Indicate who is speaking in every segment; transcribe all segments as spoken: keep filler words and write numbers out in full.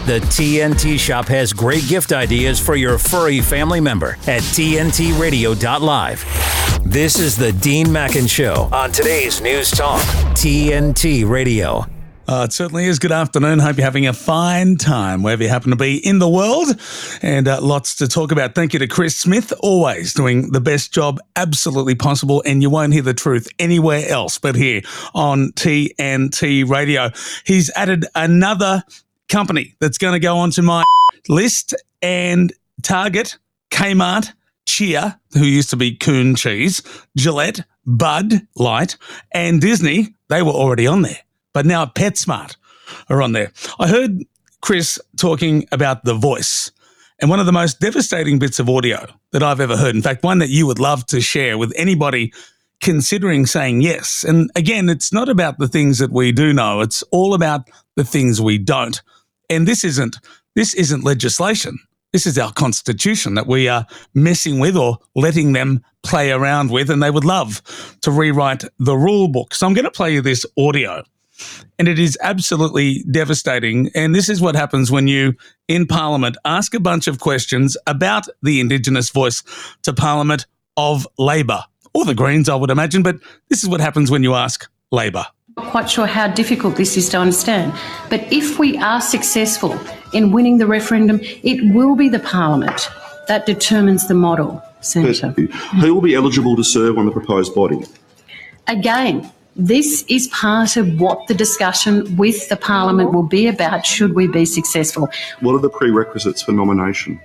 Speaker 1: The T N T Shop has great gift ideas for your furry family member at T N T radio dot live. This is the Dean Mackin Show on today's News Talk, T N T Radio.
Speaker 2: Uh, it certainly is. Good afternoon. Hope you're having a fine time wherever you happen to be in the world, and uh, lots to talk about. Thank you to Chris Smith, always doing the best job absolutely possible, and you won't hear the truth anywhere else but here on T N T Radio. He's added another company that's going to go onto my list, and Target, Kmart, Cheer, who used to be Coon Cheese, Gillette, Bud Light, and Disney, they were already on there. But now PetSmart are on there. I heard Chris talking about The Voice, and one of the most devastating bits of audio that I've ever heard, in fact, one that you would love to share with anybody considering saying yes. And again, it's not about the things that we do know. It's all about the things we don't. And this isn't this isn't legislation. This is our constitution that we are messing with or letting them play around with, and they would love to rewrite the rule book. So I'm going to play you this audio, and it is absolutely devastating. And this is what happens when you, in Parliament, ask a bunch of questions about the Indigenous voice to Parliament of Labor, or the Greens, I would imagine. But this is what happens when you ask Labor.
Speaker 3: Not quite sure how difficult this is to understand, but if we are successful in winning the referendum, it will be the Parliament that determines the model, Senator.
Speaker 4: Who will be eligible to serve on the proposed body?
Speaker 3: Again, this is part of what the discussion with the Parliament will be about should we be successful.
Speaker 4: What are the prerequisites for nomination?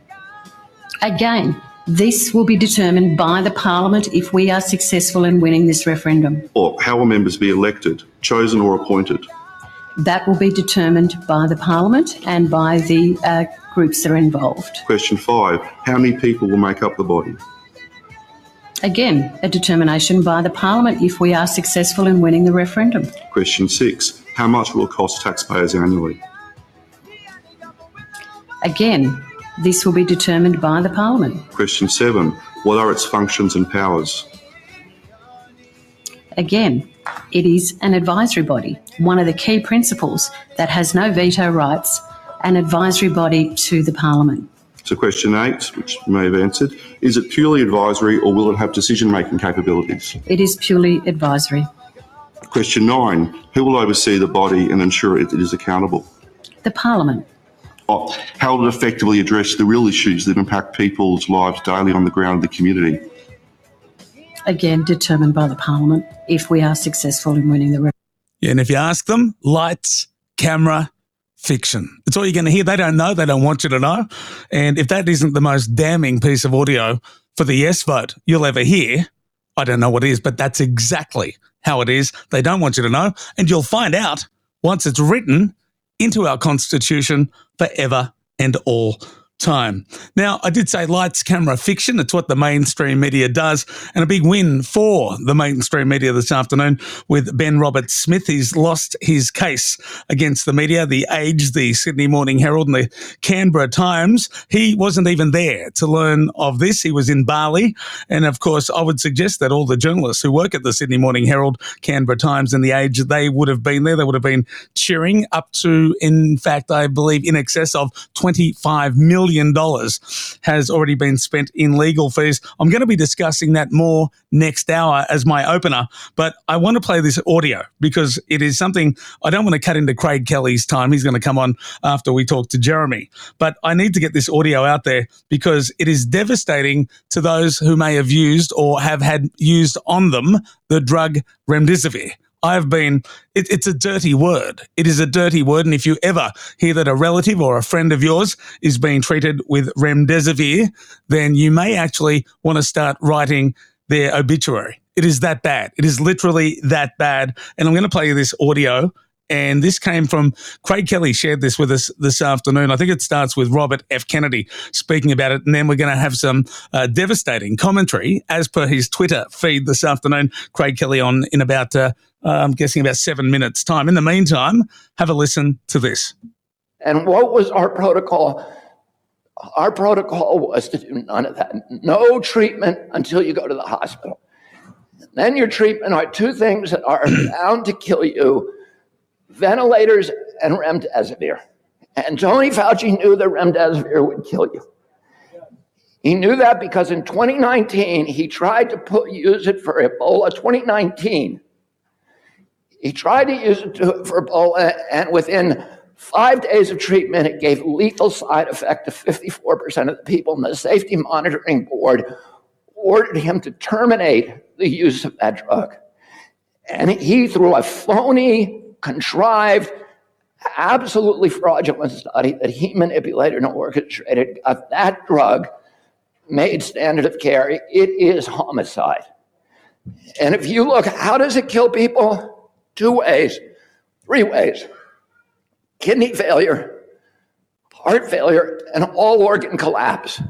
Speaker 3: Again, this will be determined by the Parliament if we are successful in winning this referendum.
Speaker 4: Or how will members be elected, chosen or appointed?
Speaker 3: That will be determined by the Parliament and by the uh, groups that are involved.
Speaker 4: Question five, how many people will make up the body?
Speaker 3: Again, a determination by the Parliament if we are successful in winning the referendum.
Speaker 4: Question six, how much will it cost taxpayers annually?
Speaker 3: Again, this will be determined by the Parliament.
Speaker 4: Question seven, what are its functions and powers?
Speaker 3: Again, it is an advisory body. One of the key principles that has no veto rights, an advisory body to the Parliament.
Speaker 4: So question eight, which you may have answered, is it purely advisory or will it have decision-making capabilities?
Speaker 3: It is purely advisory.
Speaker 4: Question nine, who will oversee the body and ensure it is accountable?
Speaker 3: The Parliament.
Speaker 4: Oh, how will it effectively address the real issues that impact people's lives daily on the ground of the community?
Speaker 3: Again, determined by the Parliament if we are successful in winning the referendum.
Speaker 2: Yeah, and if you ask them, lights, camera, fiction. It's all you're going to hear. They don't know. They don't want you to know. And if that isn't the most damning piece of audio for the yes vote you'll ever hear, I don't know what is, but that's exactly how it is. They don't want you to know. And you'll find out once it's written into our Constitution forever and all time. Now, I did say lights, camera, fiction. It's what the mainstream media does, and a big win for the mainstream media this afternoon with Ben Roberts-Smith. He's lost his case against the media, the Age, the Sydney Morning Herald and the Canberra Times. He wasn't even there to learn of this. He was in Bali, and of course, I would suggest that all the journalists who work at the Sydney Morning Herald, Canberra Times and the Age, they would have been there. They would have been cheering up to, in fact, I believe in excess of twenty-five million dollars has already been spent in legal fees. I'm going to be discussing that more next hour as my opener, but I want to play this audio because it is something I don't want to cut into Craig Kelly's time. He's going to come on after we talk to Jeremy, but I need to get this audio out there because it is devastating to those who may have used or have had used on them the drug remdesivir. I've been, it, it's a dirty word. It is a dirty word. And if you ever hear that a relative or a friend of yours is being treated with remdesivir, then you may actually want to start writing their obituary. It is that bad. It is literally that bad. And I'm going to play you this audio. And this came from Craig Kelly, shared this with us this afternoon. I think it starts with Robert F. Kennedy speaking about it. And then we're going to have some uh, devastating commentary as per his Twitter feed this afternoon. Craig Kelly on in about, uh, uh, I'm guessing about seven minutes time. In the meantime, have a listen to this.
Speaker 5: And what was our protocol? Our protocol was to do none of that. No treatment until you go to the hospital. Then your treatment are two things that are bound to kill you: ventilators and remdesivir. And Tony Fauci knew that remdesivir would kill you. He knew that because in twenty nineteen, he tried to put, use it for Ebola. twenty nineteen, he tried to use it to, for Ebola, and within five days of treatment, it gave lethal side effect to fifty-four percent of the people, and the Safety Monitoring Board ordered him to terminate the use of that drug. And he, through a phony, contrived, absolutely fraudulent study that he manipulated and orchestrated, got that drug made standard of care. It is homicide. And if you look, how does it kill people? Two ways, three ways. Kidney failure, heart failure, and all organ collapse.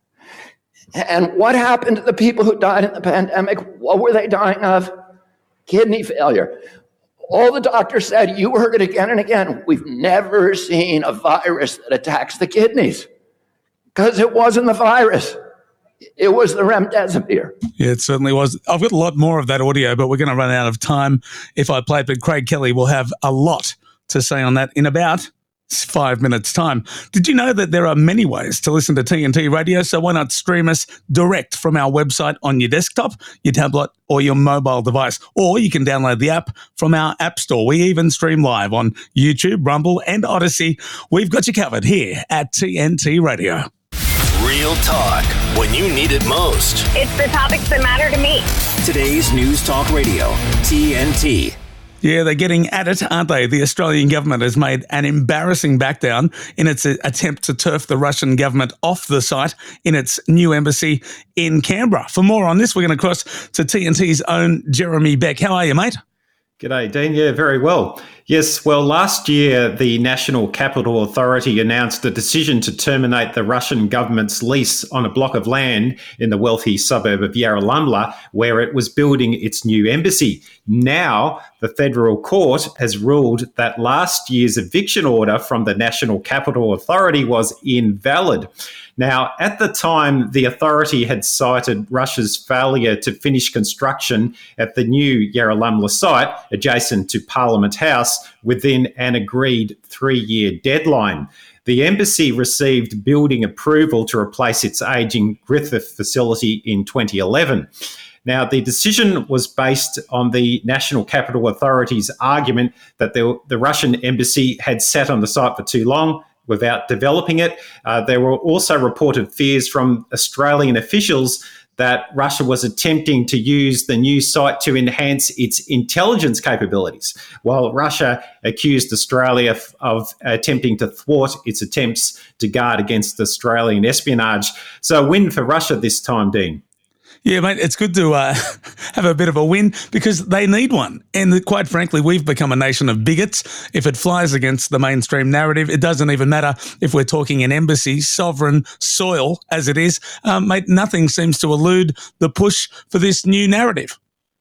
Speaker 5: And what happened to the people who died in the pandemic? What were they dying of? Kidney failure. All the doctors said, you heard it again and again, we've never seen a virus that attacks the kidneys, because it wasn't the virus. It was the remdesivir.
Speaker 2: Yeah, it certainly was. I've got a lot more of that audio, but we're going to run out of time if I play it. But Craig Kelly will have a lot to say on that in about five minutes' time. Did you know that there are many ways to listen to T N T Radio? So why not stream us direct from our website on your desktop, your tablet, or your mobile device? Or you can download the app from our app store. We even stream live on YouTube, Rumble, and Odyssey. We've got you covered here at T N T Radio.
Speaker 1: Real talk when you need it most.
Speaker 6: It's the topics that matter to me.
Speaker 1: Today's News Talk Radio, T N T.
Speaker 2: Yeah, they're getting at it, aren't they? The Australian government has made an embarrassing backdown in its attempt to turf the Russian government off the site in its new embassy in Canberra. For more on this, we're going to cross to T N T's own Jeremy Beck. How are you, mate?
Speaker 7: G'day, Dean. Yeah, very well. Yes, well, last year, the National Capital Authority announced a decision to terminate the Russian government's lease on a block of land in the wealthy suburb of Yarralumla, where it was building its new embassy. Now, the federal court has ruled that last year's eviction order from the National Capital Authority was invalid. Now, at the time, the authority had cited Russia's failure to finish construction at the new Yarralumla site adjacent to Parliament House within an agreed three-year deadline. The embassy received building approval to replace its ageing Griffith facility in twenty eleven. Now, the decision was based on the National Capital Authority's argument that the, the Russian embassy had sat on the site for too long without developing it. Uh, there were also reported fears from Australian officials that Russia was attempting to use the new site to enhance its intelligence capabilities, while Russia accused Australia of, of attempting to thwart its attempts to guard against Australian espionage. So a win for Russia this time, Dean.
Speaker 2: Yeah, mate, it's good to uh, have a bit of a win because they need one. And quite frankly, we've become a nation of bigots. If it flies against the mainstream narrative, it doesn't even matter if we're talking an embassy, sovereign soil as it is. Um, mate, nothing seems to elude the push for this new narrative.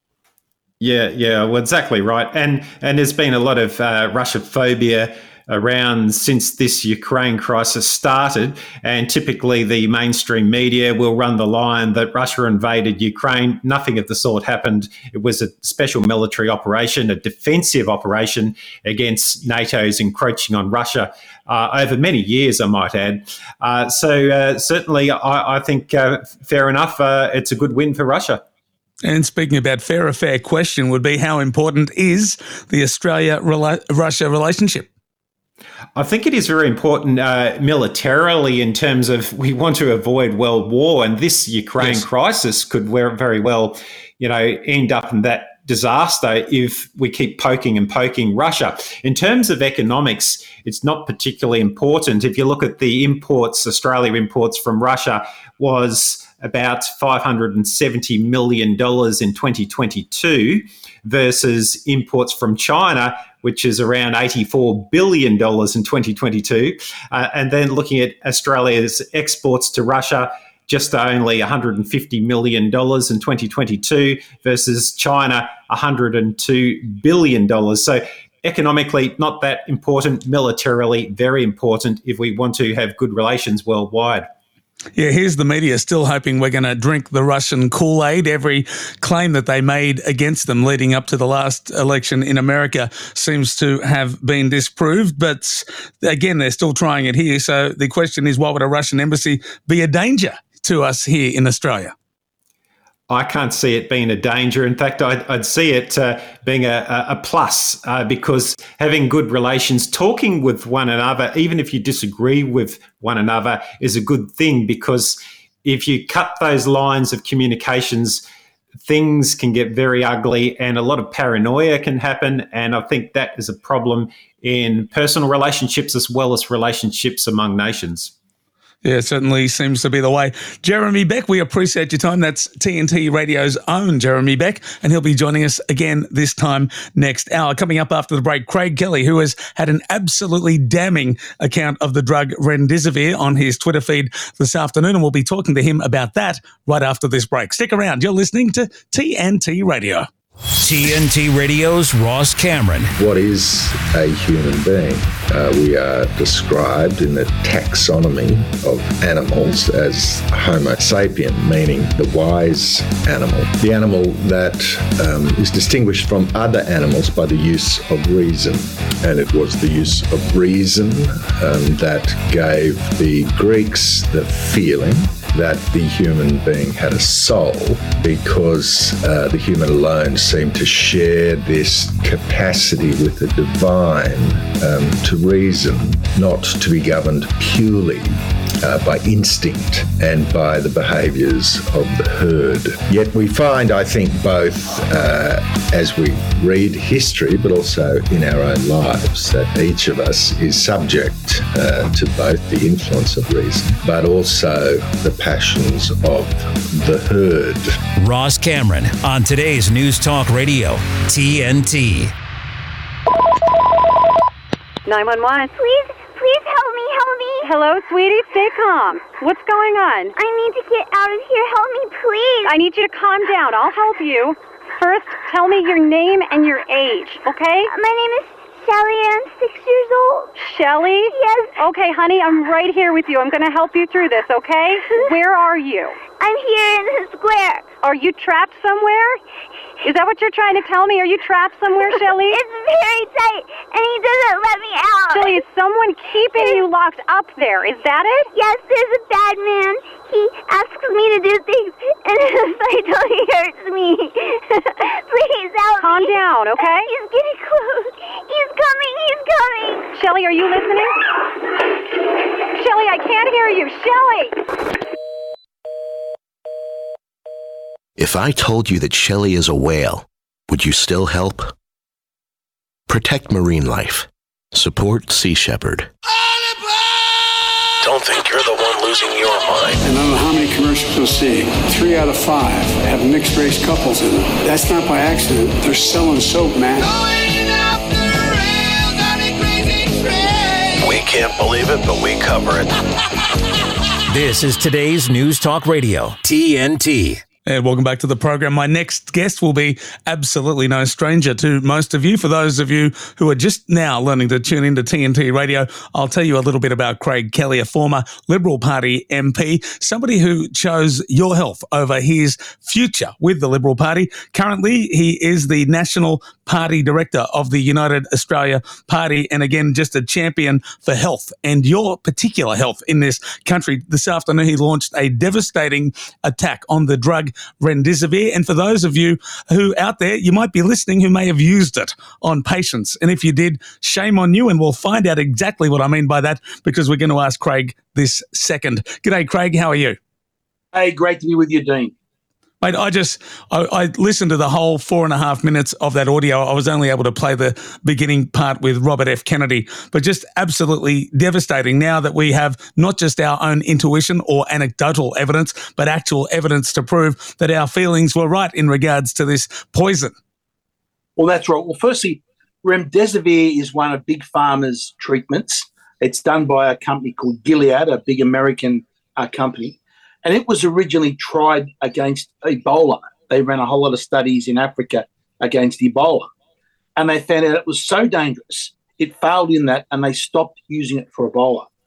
Speaker 7: Yeah, yeah, well, exactly right. And and there's been a lot of uh, Russophobia around since this Ukraine crisis started, and typically the mainstream media will run the line that Russia invaded Ukraine. Nothing of the sort happened. It was a special military operation, a defensive operation against NATO's encroaching on Russia uh, over many years, I might add. Uh, so uh, certainly I, I think uh, fair enough, uh, it's a good win for Russia.
Speaker 2: And speaking about fair, a fair question would be how important is the Australia-Russia relationship?
Speaker 7: I think it is very important uh, militarily in terms of we want to avoid world war, and this Ukraine yes. crisis could very well, you know, end up in that disaster if we keep poking and poking Russia. In terms of economics, it's not particularly important. If you look at the imports, Australia imports from Russia was about five hundred seventy million dollars in twenty twenty-two versus imports from China, which is around eighty-four billion dollars in twenty twenty-two. Uh, and then looking at Australia's exports to Russia, just only one hundred fifty million dollars in twenty twenty-two versus China, one hundred two billion dollars. So economically, not that important. Militarily, very important if we want to have good relations worldwide.
Speaker 2: Yeah, here's the media still hoping we're going to drink the Russian Kool-Aid. Every claim that they made against them leading up to the last election in America seems to have been disproved. But again, they're still trying it here. So the question is, why would a Russian embassy be a danger to us here in Australia?
Speaker 7: I can't see it being a danger. In fact, I'd, I'd see it uh, being a, a plus uh, because having good relations, talking with one another, even if you disagree with one another, is a good thing, because if you cut those lines of communications, things can get very ugly and a lot of paranoia can happen. And I think that is a problem in personal relationships as well as relationships among nations.
Speaker 2: Yeah, it certainly seems to be the way. Jeremy Beck, we appreciate your time. That's T N T Radio's own Jeremy Beck, and he'll be joining us again this time next hour. Coming up after the break, Craig Kelly, who has had an absolutely damning account of the drug Remdesivir on his Twitter feed this afternoon, and we'll be talking to him about that right after this break. Stick around. You're listening to T N T Radio.
Speaker 1: T N T Radio's Ross Cameron.
Speaker 8: What is a human being? Uh, we are described in the taxonomy of animals as Homo sapien, meaning the wise animal. The animal that um, is distinguished from other animals by the use of reason. And it was the use of reason um, that gave the Greeks the feeling that the human being had a soul, because uh, the human alone seemed to share this capacity with the divine um, to reason, not to be governed purely uh, by instinct and by the behaviours of the herd. Yet we find, I think, both uh, as we read history, but also in our own lives, that each of us is subject uh, to both the influence of reason, but also the passions of the herd.
Speaker 1: Ross Cameron on today's News Talk Radio, T N T.
Speaker 9: nine one one.
Speaker 6: Please, please help me, help me.
Speaker 9: Hello, sweetie. Stay calm. What's going on?
Speaker 6: I need to get out of here. Help me, please.
Speaker 9: I need you to calm down. I'll help you. First, tell me your name and your age, okay?
Speaker 6: My name is Shelly, and I'm six years old.
Speaker 9: Shelly?
Speaker 6: Yes.
Speaker 9: Okay, honey, I'm right here with you. I'm going to help you through this, okay? Where are you?
Speaker 6: I'm here in the square.
Speaker 9: Are you trapped somewhere? Is that what you're trying to tell me? Are you trapped somewhere, Shelly?
Speaker 6: It's very tight, and he doesn't let me out.
Speaker 9: Shelly, is someone keeping you locked up there? Is that it?
Speaker 6: Yes, there's a bad man. He asks me to do things, and if I don't, he hurts me. Please help
Speaker 9: Calm
Speaker 6: me.
Speaker 9: Calm down, okay?
Speaker 6: He's getting close. He's coming. He's coming.
Speaker 9: Shelly, are you listening? Shelly, I can't hear you. Shelly!
Speaker 10: If I told you that Shelly is a whale, would you still help? Protect marine life. Support Sea Shepherd. Don't think you're the one losing your mind.
Speaker 11: And I don't know how many commercials you'll see. Three out of five have mixed-race couples in them. That's not by accident. They're selling soap, man.
Speaker 10: We can't believe it, but we cover it.
Speaker 1: This is today's News Talk Radio, T N T.
Speaker 2: And welcome back to the program. My next guest will be absolutely no stranger to most of you. For those of you who are just now learning to tune into T N T Radio, I'll tell you a little bit about Craig Kelly, a former Liberal Party M P, somebody who chose your health over his future with the Liberal Party. Currently, he is the National Party Director of the United Australia Party, and again, just a champion for health and your particular health in this country. This afternoon, he launched a devastating attack on the drug Remdesivir. And for those of you who out there, you might be listening who may have used it on patients. And if you did, shame on you. And we'll find out exactly what I mean by that, because we're going to ask Craig this second. G'day, Craig. How are you?
Speaker 12: Hey, great to be with you, Dean.
Speaker 2: Mate, I just, I, I listened to the whole four and a half minutes of that audio. I was only able to play the beginning part with Robert F. Kennedy, but just absolutely devastating now that we have not just our own intuition or anecdotal evidence, but actual evidence to prove that our feelings were right in regards to this poison.
Speaker 12: Well, that's right. Well, firstly, Remdesivir is one of Big Pharma's treatments. It's done by a company called Gilead, a big American uh, company. And it was originally tried against Ebola. They ran a whole lot of studies in Africa against Ebola. And they found out it was so dangerous, it failed in that, and they stopped using it for Ebola.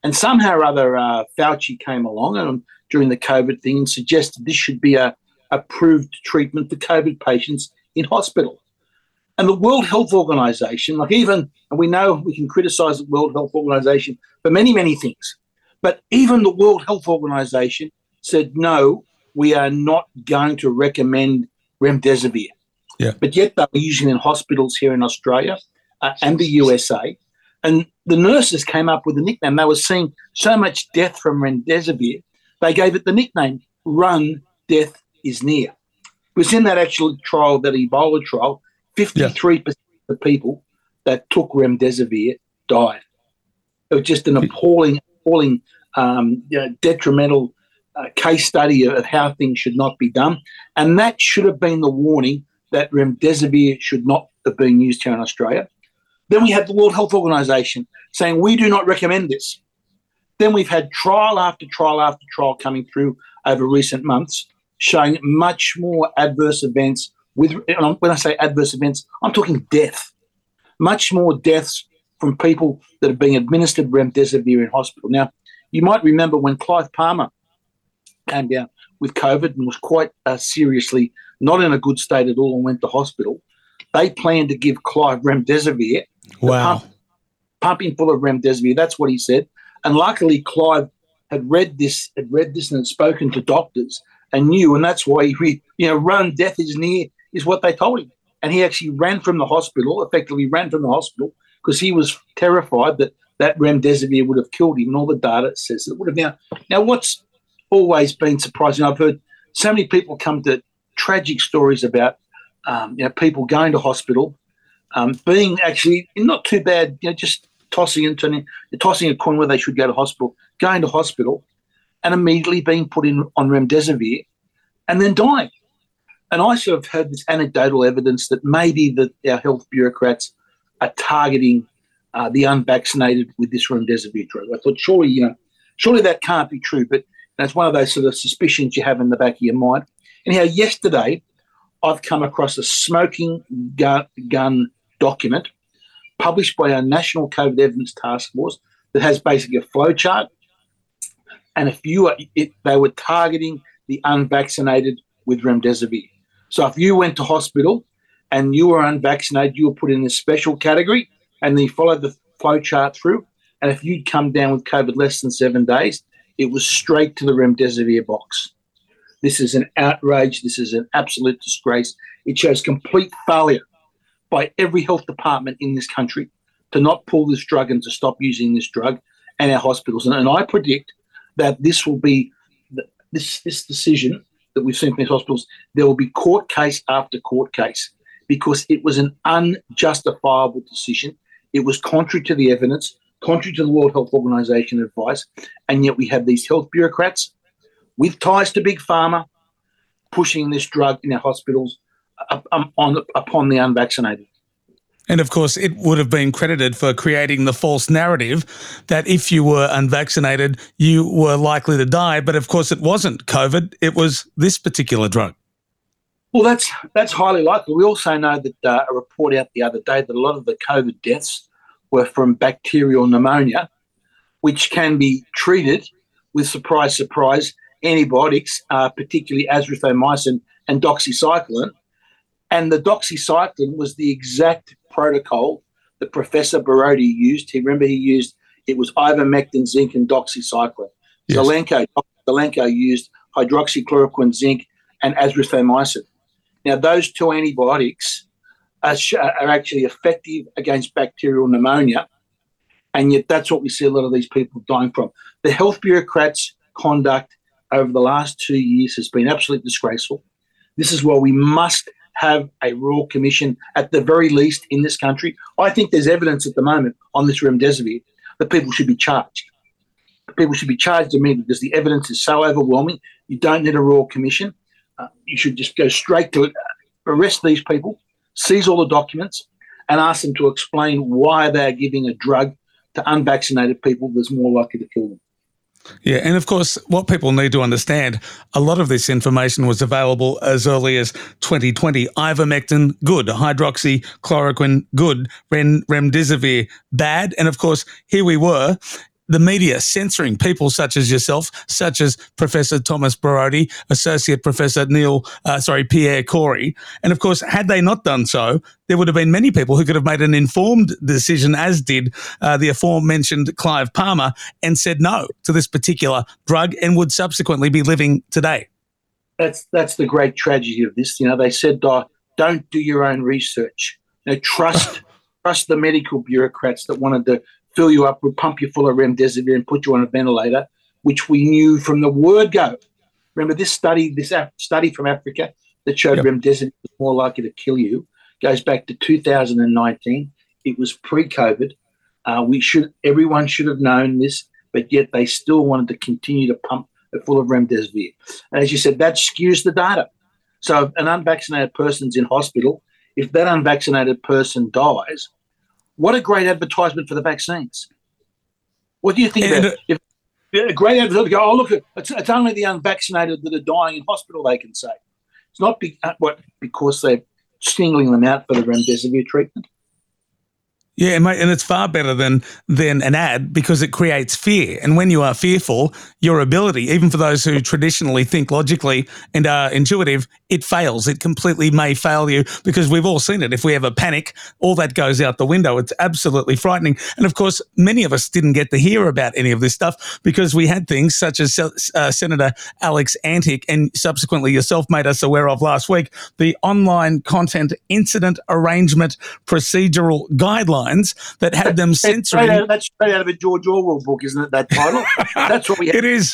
Speaker 12: And somehow or other, uh, Fauci came along and, during the COVID thing and suggested this should be a approved treatment for COVID patients in hospital. And the World Health Organization, like even, and we know we can criticize the World Health Organization for many, many things, but even the World Health Organization said, no, we are not going to recommend remdesivir.
Speaker 2: Yeah.
Speaker 12: But yet they were using it in hospitals here in Australia uh, and the U S A. And the nurses came up with a nickname. They were seeing so much death from remdesivir, they gave it the nickname, Run, Death is Near. It was in that actual trial, that Ebola trial, fifty-three percent yeah. of the people that took remdesivir died. It was just an appalling, appalling, um, you know, detrimental uh, case study of, of how things should not be done. And that should have been the warning that remdesivir should not have been used here in Australia. Then we had the World Health Organization saying, we do not recommend this. Then we've had trial after trial after trial coming through over recent months showing much more adverse events. With, when I say adverse events, I'm talking death. Much more deaths from people that are being administered remdesivir in hospital. Now, you might remember when Clive Palmer came down with COVID and was quite uh, seriously not in a good state at all and went to hospital. They planned to give Clive remdesivir.
Speaker 2: Wow.
Speaker 12: Pump, pumping full of remdesivir. That's what he said. And luckily, Clive had read this, had read this and had spoken to doctors and knew, and that's why he, you know, run, death is near, is what they told him. And he actually ran from the hospital, effectively ran from the hospital, because he was terrified that that remdesivir would have killed him, and all the data says it would have. Now, now what's always been surprising, I've heard so many people come to tragic stories about, um, you know, people going to hospital, um, being actually not too bad, you know, just tossing and turning, tossing a coin where they should go to hospital, going to hospital, and immediately being put in on remdesivir, and then dying. And I sort of heard this anecdotal evidence that maybe that our health bureaucrats are targeting uh, the unvaccinated with this remdesivir drug. I thought, surely, you know, surely that can't be true, but that's one of those sort of suspicions you have in the back of your mind. Anyhow, yesterday I've come across a smoking gun, gun document published by our National COVID Evidence Task Force that has basically a flow chart. And if you are, it, they were targeting the unvaccinated with remdesivir. So if you went to hospital and you were unvaccinated, you were put in this special category, and then you followed the flow chart through. And if you'd come down with COVID less than seven days, it was straight to the remdesivir box. This is an outrage. This is an absolute disgrace. It shows complete failure by every health department in this country to not pull this drug and to stop using this drug in our hospitals. And, and I predict that this will be, this, this decision that we've seen from these hospitals, there will be court case after court case because it was an unjustifiable decision. It was contrary to the evidence, contrary to the World Health Organization advice, and yet we have these health bureaucrats with ties to Big Pharma pushing this drug in our hospitals um, on, upon the unvaccinated.
Speaker 2: And, of course, it would have been credited for creating the false narrative that if you were unvaccinated, you were likely to die. But, of course, it wasn't COVID. It was this particular drug.
Speaker 12: Well, that's that's highly likely. We also know that uh, a report out the other day that a lot of the COVID deaths were from bacterial pneumonia, which can be treated with, surprise, surprise, antibiotics, uh, particularly azithromycin and doxycycline. And the doxycycline was the exact protocol that Professor Borody used. He remember he used, it was ivermectin, zinc, and doxycycline. Yes. Zelenko, Zelenko used hydroxychloroquine, zinc, and azithromycin. Now, those two antibiotics are, are actually effective against bacterial pneumonia, and yet that's what we see a lot of these people dying from. The health bureaucrats' conduct over the last two years has been absolutely disgraceful. This is why we must have a Royal Commission at the very least in this country. I think there's evidence at the moment on this remdesivir that people should be charged. People should be charged immediately because the evidence is so overwhelming. You don't need a Royal Commission. Uh, you should just go straight to it, arrest these people, seize all the documents, and ask them to explain why they're giving a drug to unvaccinated people that's more likely to kill them.
Speaker 2: Yeah, and of course, what people need to understand, a lot of this information was available as early as twenty twenty. Ivermectin, good. Hydroxychloroquine, good. Rem- remdesivir, bad. And of course, here we were. the media censoring people such as yourself, such as Professor Thomas Brody, Associate Professor Neil, uh, sorry, Pierre Corey. And of course, had they not done so, there would have been many people who could have made an informed decision, as did uh, the aforementioned Clive Palmer, and said no to this particular drug and would subsequently be living today.
Speaker 12: That's that's the great tragedy of this. You know, they said, oh, don't do your own research. You know, trust trust the medical bureaucrats that wanted to fill you up, would pump you full of remdesivir and put you on a ventilator, which we knew from the word go. Remember this study, this study from Africa that showed yep. remdesivir was more likely to kill you, goes back to two thousand nineteen. It was pre-COVID. Uh, we should, everyone should have known this, but yet they still wanted to continue to pump it full of remdesivir. And as you said, that skews the data. So if an unvaccinated person's in hospital, if that unvaccinated person dies, what a great advertisement for the vaccines. What do you think about it? If a great advertisement, go, oh, look, it's, it's only the unvaccinated that are dying in hospital, they can say. It's not be, uh, what, because they're singling them out for the remdesivir treatment.
Speaker 2: Yeah, mate, and it's far better than than an ad because it creates fear. And when you are fearful, your ability, even for those who traditionally think logically and are intuitive, it fails. It completely may fail you because we've all seen it. If we have a panic, all that goes out the window. It's absolutely frightening. And of course, many of us didn't get to hear about any of this stuff because we had things such as uh, Senator Alex Antic and subsequently yourself made us aware of last week, the Online Content Incident Arrangement Procedural Guidelines that had them censoring.
Speaker 12: Straight out, that's straight out of a George Orwell book, isn't it, that title? That's what we had.
Speaker 2: It is.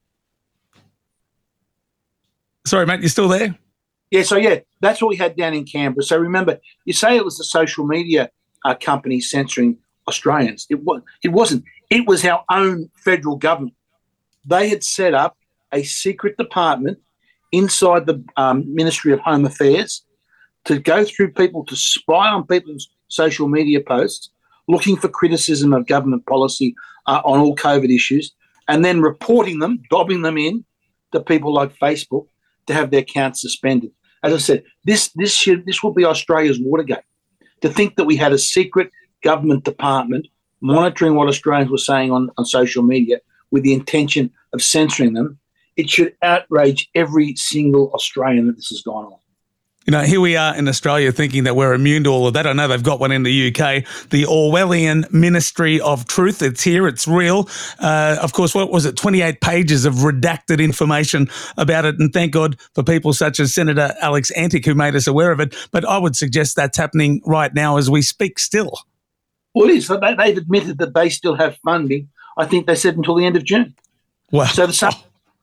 Speaker 2: Sorry, mate, you still there?
Speaker 12: Yeah, so yeah, that's what we had down in Canberra. So remember, you say it was the social media uh, company censoring Australians. It, was, it wasn't. It was our own federal government. They had set up a secret department inside the um, Ministry of Home Affairs to go through people, to spy on people's social media posts, looking for criticism of government policy uh, on all COVID issues, and then reporting them, dobbing them in to people like Facebook to have their accounts suspended. As I said, this this should this will be Australia's Watergate. To think that we had a secret government department monitoring what Australians were saying on, on social media with the intention of censoring them, it should outrage every single Australian that this has gone on.
Speaker 2: You know, here we are in Australia thinking that we're immune to all of that. I know they've got one in the U K, the Orwellian Ministry of Truth. It's here, it's real. Uh, of course, what was it, twenty-eight pages of redacted information about it. And thank God for people such as Senator Alex Antic who made us aware of it. But I would suggest that's happening right now as we speak still.
Speaker 12: Well, it is. They've admitted that they still have funding. I think they said until the end of June.
Speaker 2: Wow.
Speaker 12: So the,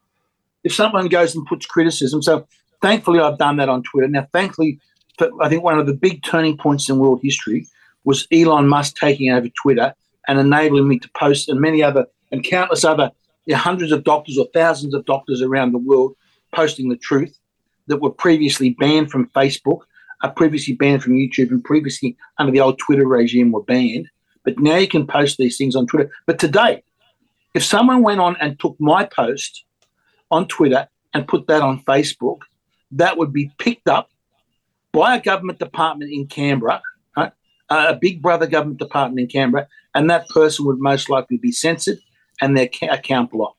Speaker 12: if someone goes and puts criticism, so thankfully, I've done that on Twitter. Now, thankfully, I think one of the big turning points in world history was Elon Musk taking over Twitter and enabling me to post, and many other, and countless other, you know, hundreds of doctors or thousands of doctors around the world posting the truth that were previously banned from Facebook, are previously banned from YouTube, and previously under the old Twitter regime were banned. But now you can post these things on Twitter. But today, if someone went on and took my post on Twitter and put that on Facebook, that would be picked up by a government department in Canberra, right? a big brother government department in Canberra, and that person would most likely be censored and their account blocked.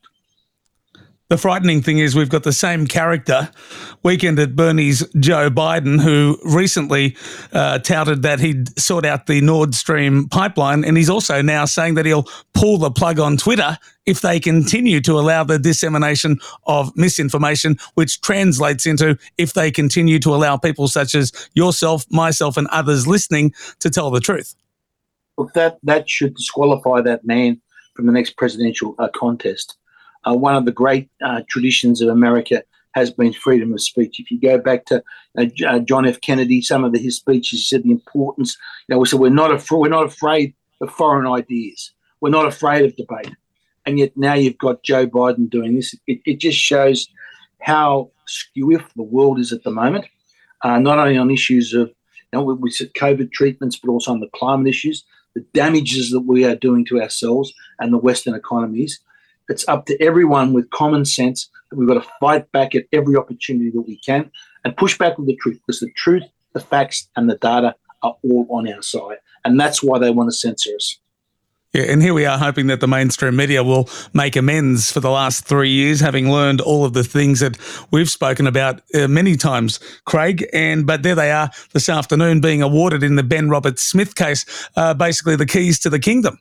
Speaker 2: The frightening thing is we've got the same character, Weekend at Bernie's Joe Biden, who recently uh, touted that he'd sort out the Nord Stream pipeline, and he's also now saying that he'll pull the plug on Twitter if they continue to allow the dissemination of misinformation, which translates into if they continue to allow people such as yourself, myself, and others listening to tell the truth.
Speaker 12: Look, that, that should disqualify that man from the next presidential uh, contest. Uh, one of the great uh, traditions of America has been freedom of speech. If you go back to uh, uh, John F. Kennedy, some of the, his speeches, he said the importance. You know, we said we're not af- we're not afraid of foreign ideas. We're not afraid of debate. And yet now you've got Joe Biden doing this. It, it just shows how skew-iff the world is at the moment. Uh, not only on issues of, you know, we, we said COVID treatments, but also on the climate issues, the damages that we are doing to ourselves and the Western economies. It's up to everyone with common sense that we've got to fight back at every opportunity that we can and push back with the truth, because the truth, the facts, and the data are all on our side. And that's why they want to censor us.
Speaker 2: Yeah, and here we are hoping that the mainstream media will make amends for the last three years, having learned all of the things that we've spoken about uh, many times, Craig. And but there they are this afternoon being awarded in the Ben Roberts-Smith case, uh, basically the keys to the kingdom.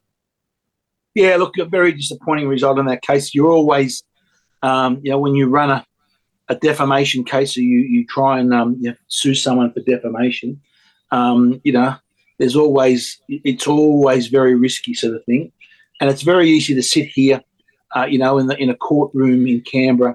Speaker 12: Yeah, look, a very disappointing result in that case. You're always, um, you know, when you run a, a defamation case, or you, you try and um, you know, sue someone for defamation, um, you know, There's always, it's always very risky sort of thing. And it's very easy to sit here, uh, you know, in the, in a courtroom in Canberra,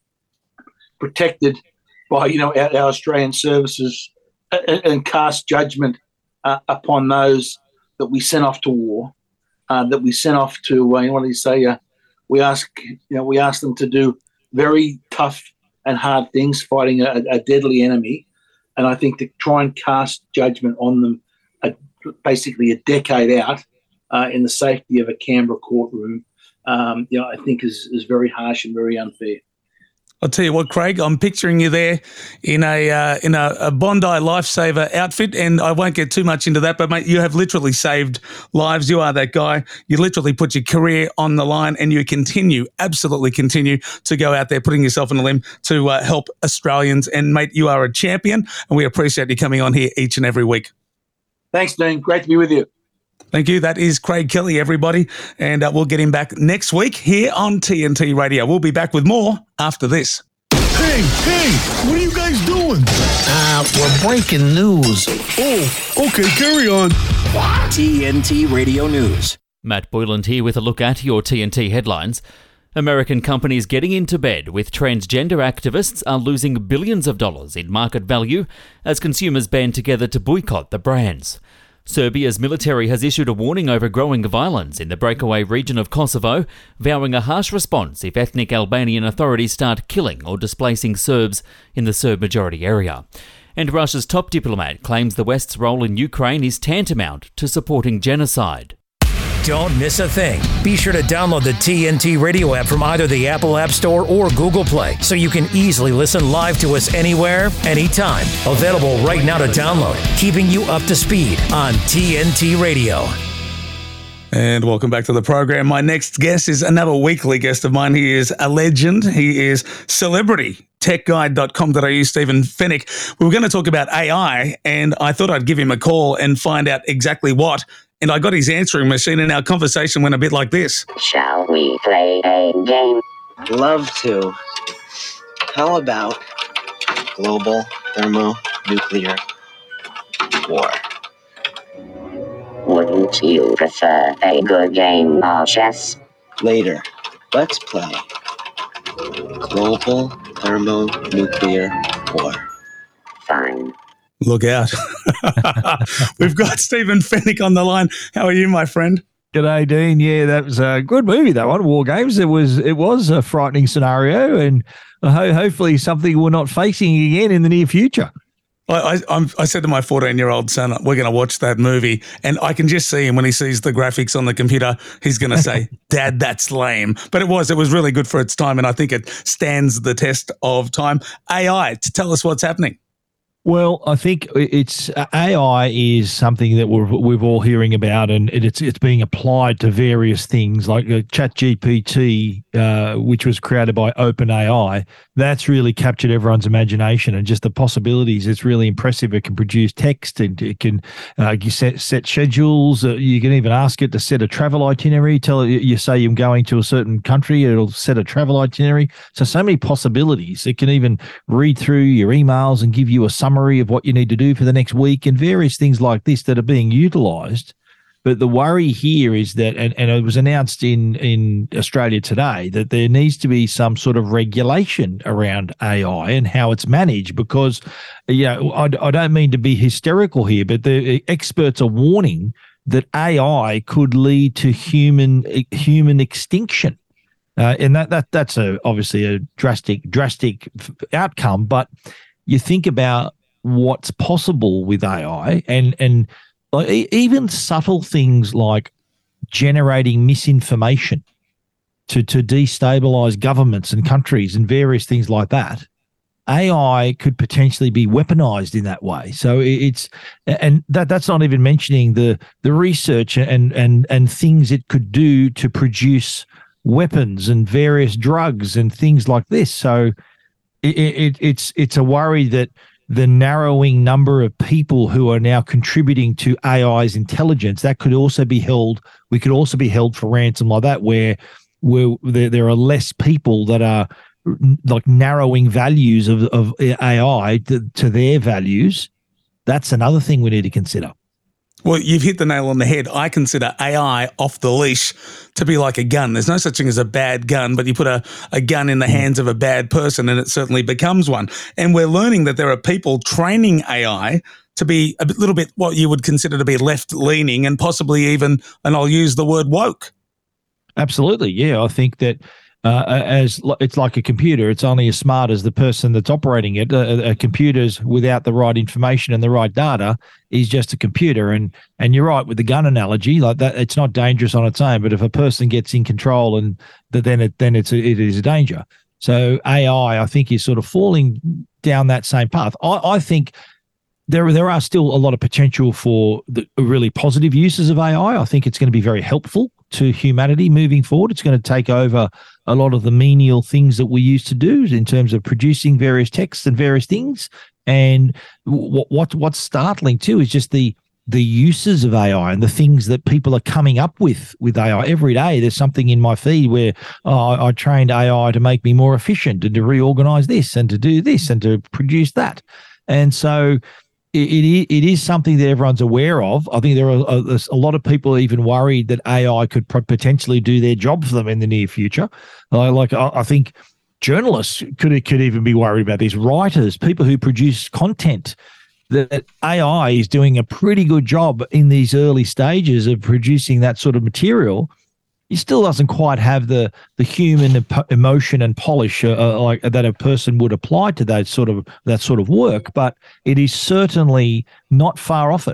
Speaker 12: protected by, you know, our, our Australian services and, and cast judgment uh, upon those that we sent off to war, uh, that we sent off to, uh, what do you say, uh, we ask, you know, we ask them to do very tough and hard things, fighting a, a deadly enemy. And I think to try and cast judgment on them a, basically a decade out uh, in the safety of a Canberra courtroom, um, you know, I think is, is very harsh and very unfair.
Speaker 2: I'll tell you what, Craig, I'm picturing you there in a uh, in a, a Bondi Lifesaver outfit, and I won't get too much into that, but, mate, you have literally saved lives. You are that guy. You literally put your career on the line, and you continue, absolutely continue, to go out there putting yourself on a limb to uh, help Australians. And, mate, you are a champion, and we appreciate you coming on here each and every week.
Speaker 12: Thanks, Dean. Great to be with you.
Speaker 2: Thank you. That is Craig Kelly, everybody. And uh, we'll get him back next week here on T N T Radio. We'll be back with more after this.
Speaker 13: Hey, hey, what are you guys doing?
Speaker 10: Uh, we're breaking news.
Speaker 13: Oh, okay, carry on.
Speaker 1: T N T Radio News.
Speaker 14: Matt Boyland here with a look at your T N T headlines. American companies getting into bed with transgender activists are losing billions of dollars in market value as consumers band together to boycott the brands. Serbia's military has issued a warning over growing violence in the breakaway region of Kosovo, vowing a harsh response if ethnic Albanian authorities start killing or displacing Serbs in the Serb-majority area. And Russia's top diplomat claims the West's role in Ukraine is tantamount to supporting genocide.
Speaker 1: Don't miss a thing. Be sure to download the T N T Radio app from either the Apple App Store or Google Play so you can easily listen live to us anywhere, anytime. Available right now to download, keeping you up to speed on T N T Radio.
Speaker 2: And welcome back to the program. My next guest is another weekly guest of mine. He is a legend. He is celebrity tech guide dot com dot a u, Stephen Fenech. We were going to talk about A I, and I thought I'd give him a call and find out exactly what. And I got his answering machine, and our conversation went a bit like this.
Speaker 15: Shall we play a game?
Speaker 16: Love to. How about global thermonuclear war?
Speaker 15: Wouldn't you prefer a good game of chess?
Speaker 16: Later, let's play global thermonuclear war.
Speaker 15: Fine.
Speaker 2: Look out. We've got Stephen Fenech on the line. How are you, my friend?
Speaker 17: G'day, Dean. Yeah, that was a good movie, that one, War Games. It was it was a frightening scenario, and ho- hopefully something we're not facing again in the near future.
Speaker 2: I, I, I'm, I said to my fourteen-year-old son, we're going to watch that movie, and I can just see him when he sees the graphics on the computer, he's going to say, Dad, that's lame. But it was. It was really good for its time, and I think it stands the test of time. A I, to tell us what's happening.
Speaker 17: Well, I think it's A I is something that we're we're all hearing about, and it's it's being applied to various things like ChatGPT, uh, which was created by OpenAI. That's really captured everyone's imagination and just the possibilities. It's really impressive. It can produce text, and it can uh, you set set schedules. Uh, you can even ask it to set a travel itinerary. Tell it you say you're going to a certain country, it'll set a travel itinerary. So so many possibilities. It can even read through your emails and give you a summary of what you need to do for the next week and various things like this that are being utilized. But the worry here is that, and, and it was announced in, in Australia today, that there needs to be some sort of regulation around A I and how it's managed, because, you know, I, I don't mean to be hysterical here, but the experts are warning that A I could lead to human human extinction. Uh, and that that that's a obviously a drastic, drastic outcome, but you think about what's possible with A I, and and like even subtle things like generating misinformation to to destabilize governments and countries and various things like that. A I could potentially be weaponized in that way. So it's and that that's not even mentioning the the research and and and things it could do to produce weapons and various drugs and things like this. So it, it it's it's a worry that the narrowing number of people who are now contributing to A I's intelligence, that could also be held. We could also be held for ransom like that, where where there, there are less people that are like narrowing values of, of A I to, to their values. That's another thing we need to consider.
Speaker 2: Well, you've hit the nail on the head. I consider A I off the leash to be like a gun. There's no such thing as a bad gun, but you put a, a gun in the hands of a bad person and it certainly becomes one. And we're learning that there are people training A I to be a little bit what you would consider to be left-leaning and possibly even, and I'll use the word woke.
Speaker 17: Absolutely, yeah. I think that Uh, as it's like a computer, it's only as smart as the person that's operating it. A, a computer's without the right information and the right data is just a computer. And and you're right with the gun analogy, like that. It's not dangerous on its own, but if a person gets in control, and then it then it's a, it is a danger. So A I, I think, is sort of falling down that same path. I, I think there there are still a lot of potential for the really positive uses of A I. I think it's going to be very helpful to humanity moving forward. It's going to take over a lot of the menial things that we used to do in terms of producing various texts and various things. And what, what what's startling too is just the the uses of A I and the things that people are coming up with with A I every day. There's something in my feed where oh, I, I trained A I to make me more efficient and to reorganize this and to do this and to produce that. And so It, it is something that everyone's aware of. I think there are a, a lot of people even worried that A I could potentially do their job for them in the near future. Uh, like I, I think journalists could could even be worried about this. Writers, people who produce content, that A I is doing a pretty good job in these early stages of producing that sort of material. It still doesn't quite have the the human emotion and polish uh, like that a person would apply to that sort of that sort of work, but it is certainly not far off it.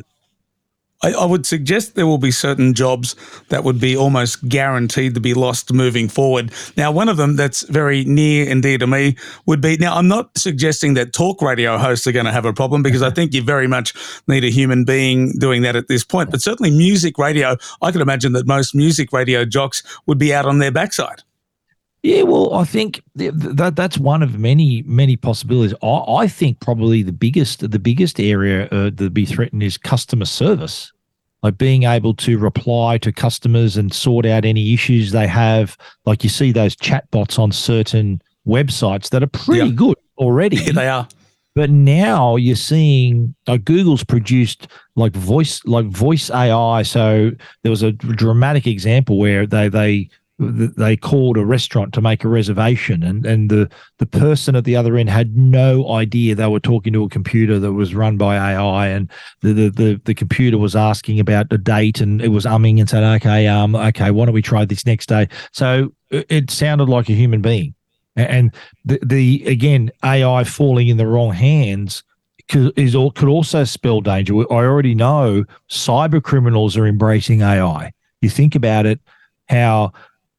Speaker 2: I, I would suggest there will be certain jobs that would be almost guaranteed to be lost moving forward. Now, one of them that's very near and dear to me would be, now I'm not suggesting that talk radio hosts are going to have a problem, because I think you very much need a human being doing that at this point, but certainly music radio, I could imagine that most music radio jocks would be out on their backside.
Speaker 17: Yeah, well, I think that that's one of many, many possibilities. I, I think probably the biggest, the biggest area uh, that be threatened is customer service, like being able to reply to customers and sort out any issues they have. Like you see those chatbots on certain websites that are pretty yeah. good already.
Speaker 2: Yeah, they are.
Speaker 17: But now you're seeing like Google's produced like voice, like voice A I. So there was a dramatic example where they they. they called a restaurant to make a reservation, and, and the, the person at the other end had no idea they were talking to a computer that was run by A I, and the, the, the, the computer was asking about the date, and it was umming and said, okay, um, okay, why don't we try this next day? So it sounded like a human being. And the, the again, A I falling in the wrong hands could, is, could also spell danger. I already know cyber criminals are embracing A I. You think about it, how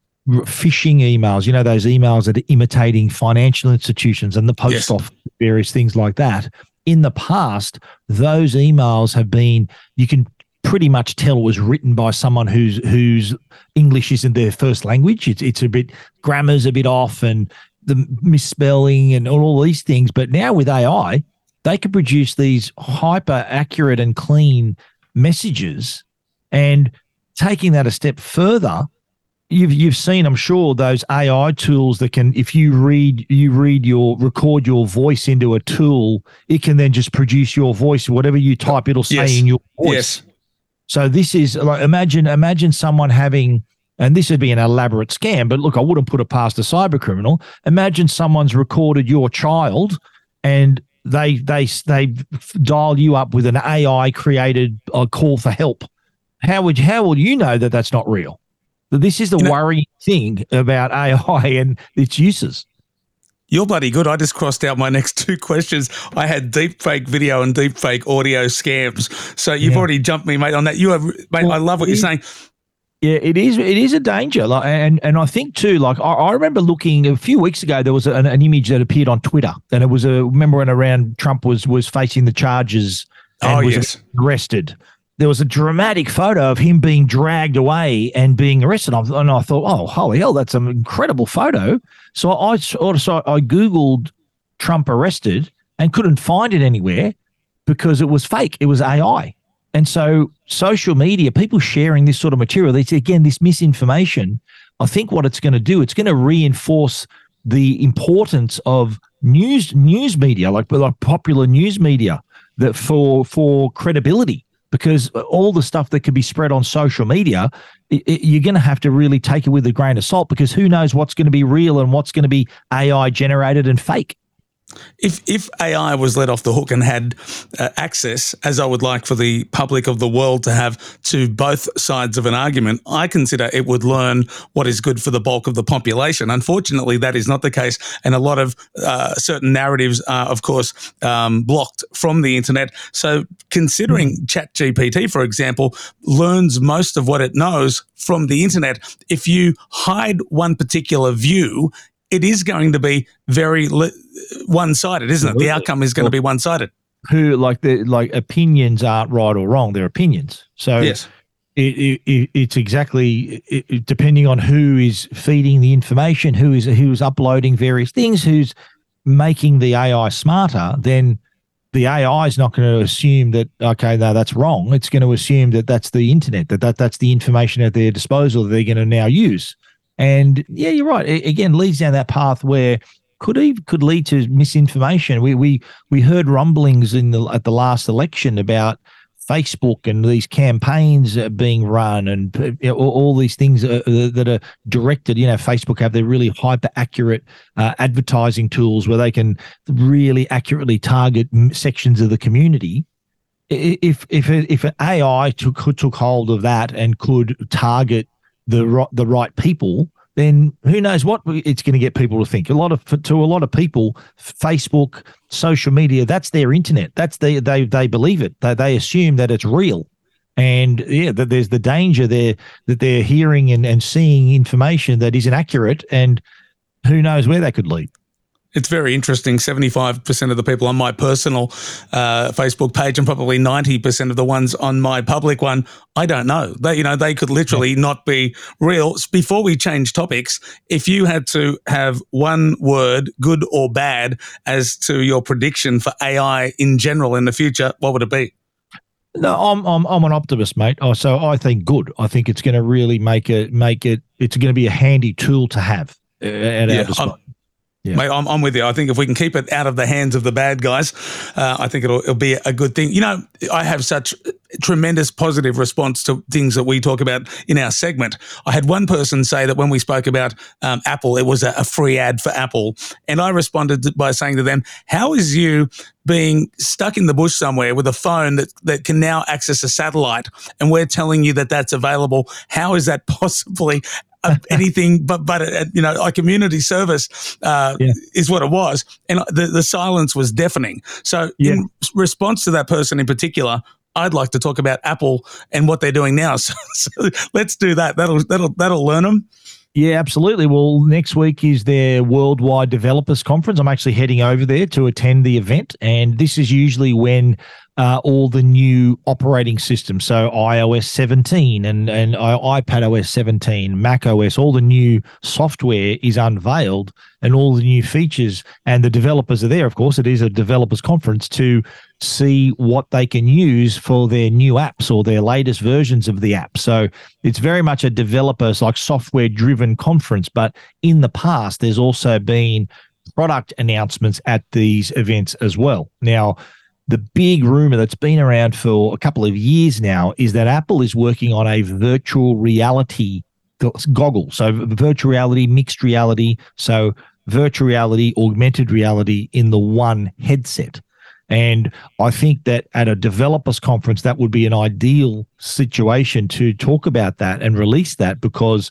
Speaker 17: phishing emails, you know, those emails that are imitating financial institutions and the post yes. office, various things like that. In the past, those emails have been, you can pretty much tell it was written by someone whose whose English isn't their first language. It's it's a bit, grammar's a bit off and the misspelling and all these things. But now with A I, they can produce these hyper accurate and clean messages. And taking that a step further, You've you've seen, I'm sure, those A I tools that can, if you read you read your record your voice into a tool, it can then just produce your voice. Whatever you type, it'll say
Speaker 2: yes.
Speaker 17: in your voice.
Speaker 2: Yes.
Speaker 17: So this is like imagine imagine someone having, and this would be an elaborate scam, but look, I wouldn't put it past a cyber criminal. Imagine someone's recorded your child, and they they they dial you up with an A I created uh, call for help. How would how will you know that that's not real? This is the you know, worrying thing about A I and its uses.
Speaker 2: You're bloody good. I just crossed out my next two questions. I had deep fake video and deep fake audio scams. So you've yeah. already jumped me, mate, on that. You have, mate, well, I love what you're saying.
Speaker 17: Yeah, it is. It is a danger, like, and and I think too. Like I, I remember looking a few weeks ago, there was an, an image that appeared on Twitter, and it was a remember when around Trump was was facing the charges and
Speaker 2: oh,
Speaker 17: was
Speaker 2: yes.
Speaker 17: arrested. There was a dramatic photo of him being dragged away and being arrested, and I thought, oh, holy hell, that's an incredible photo. So I sort of so I googled Trump arrested and couldn't find it anywhere because it was fake. It was A I. And so social media, people sharing this sort of material, they say, again, this misinformation, I think what it's going to do, it's going to reinforce the importance of news news media, like, like popular news media, that for for credibility, because all the stuff that can be spread on social media, it, it, you're going to have to really take it with a grain of salt, because who knows what's going to be real and what's going to be A I generated and fake.
Speaker 2: If if A I was let off the hook and had uh, access, as I would like for the public of the world to have, to both sides of an argument, I consider it would learn what is good for the bulk of the population. Unfortunately, that is not the case, and a lot of uh, certain narratives are, of course, um, blocked from the internet. So considering ChatGPT, for example, learns most of what it knows from the internet, if you hide one particular view, it is going to be very li- one-sided, isn't it? The outcome is going to be one-sided.
Speaker 17: Who like the like opinions aren't right or wrong; they're opinions. So
Speaker 2: yes,
Speaker 17: it, it, it's exactly it, it, depending on who is feeding the information, who is who's uploading various things, who's making the A I smarter. Then the A I is not going to assume that, okay, no, that's wrong. It's going to assume that that's the internet, that, that that's the information at their disposal that they're going to now use. And yeah, you're right. It, again, leads down that path where could even, could lead to misinformation. We we we heard rumblings in the at the last election about Facebook and these campaigns being run, and you know, all, all these things uh, that are directed. You know, Facebook have their really hyper accurate uh, advertising tools where they can really accurately target sections of the community. If if if an A I took took hold of that and could target the the right people, then who knows what it's going to get people to think. A lot of to a lot of people, Facebook, social media, that's their internet. That's the they they believe it. They they assume that it's real, and yeah, that there's the danger there that they're hearing and, and seeing information that isn't accurate, and who knows where that could lead.
Speaker 2: It's very interesting. seventy-five percent of the people on my personal uh, Facebook page and probably ninety percent of the ones on my public one, I don't know. They, you know, they could literally yeah. not be real. Before we change topics, if you had to have one word, good or bad, as to your prediction for A I in general in the future, what would it be?
Speaker 17: No, I'm I'm I'm an optimist, mate. Oh, so I think good. I think it's going to really make it make it. It's going to be a handy tool to have uh, at
Speaker 2: yeah,
Speaker 17: our disposal.
Speaker 2: Yeah. Mate, I'm, I'm with you. I think if we can keep it out of the hands of the bad guys, uh, I think it'll, it'll be a good thing. You know, I have such tremendous positive response to things that we talk about in our segment. I had one person say that when we spoke about um, Apple, it was a, a free ad for Apple. And I responded by saying to them, how is you being stuck in the bush somewhere with a phone that, that can now access a satellite, and we're telling you that that's available? How is that possibly anything but but uh, you know, a community service uh, yeah. is what it was, and the the silence was deafening. So yeah. in response to that person in particular, I'd like to talk about Apple and what they're doing now. So, so let's do that. That'll that'll that'll learn them.
Speaker 17: Yeah, absolutely. Well, next week is their Worldwide Developers Conference. I'm actually heading over there to attend the event, and this is usually when uh, all the new operating systems, so i O S seventeen and, and iPadOS seventeen, macOS, all the new software is unveiled and all the new features, and the developers are there. Of course, it is a developers conference to see what they can use for their new apps or their latest versions of the app. So it's very much a developers, like software-driven conference, but in the past, there's also been product announcements at these events as well. Now, the big rumor that's been around for a couple of years now is that Apple is working on a virtual reality goggle. So virtual reality, mixed reality, so virtual reality, augmented reality in the one headset. And I think that at a developers conference, that would be an ideal situation to talk about that and release that, because